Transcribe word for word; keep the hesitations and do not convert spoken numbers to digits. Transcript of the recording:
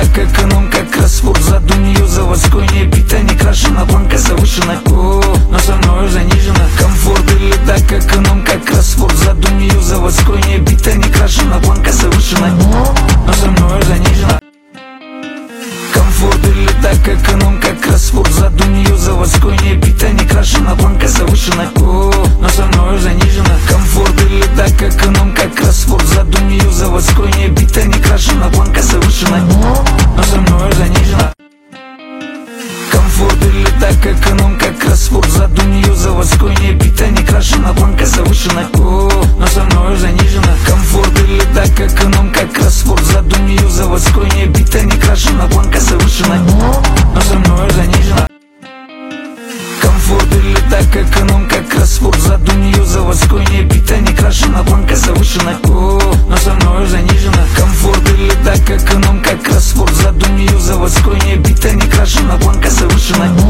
так экономка, кроссворд зад у нее заводской, не бита, не крашена, планка завышена. О, но со мною занижена. Комфорт или так экономка, кроссворд зад у нее заводской, не бита, не крашена, планка завышена. Но со мною занижена. Комфорт или так экономка, кроссворд зад у нее заводской, не бита, не крашена, планка завышена. О, но со мною занижена. Комфорт или так экономка, кроссворд зад у нее заводской, не бита, не крашена, планка завышена. Но со мною занижена. Комфорт или так экономка, кроссворд зад у нее заводской, не бита, не крашена, планка завышена. О, но со мною занижена. Комфорт или так экономка, кроссворд зад у нее заводской, не бита, не крашена, планка завышена. Но со мною занижена. Комфорт или так экономка, кроссворд зад у нее заводской, не бита, не крашена, планка завышена. О, но со мною занижена. Комфорт или так экономка, кроссворд зад у нее заводской, не бита, не крашена, планка завышена.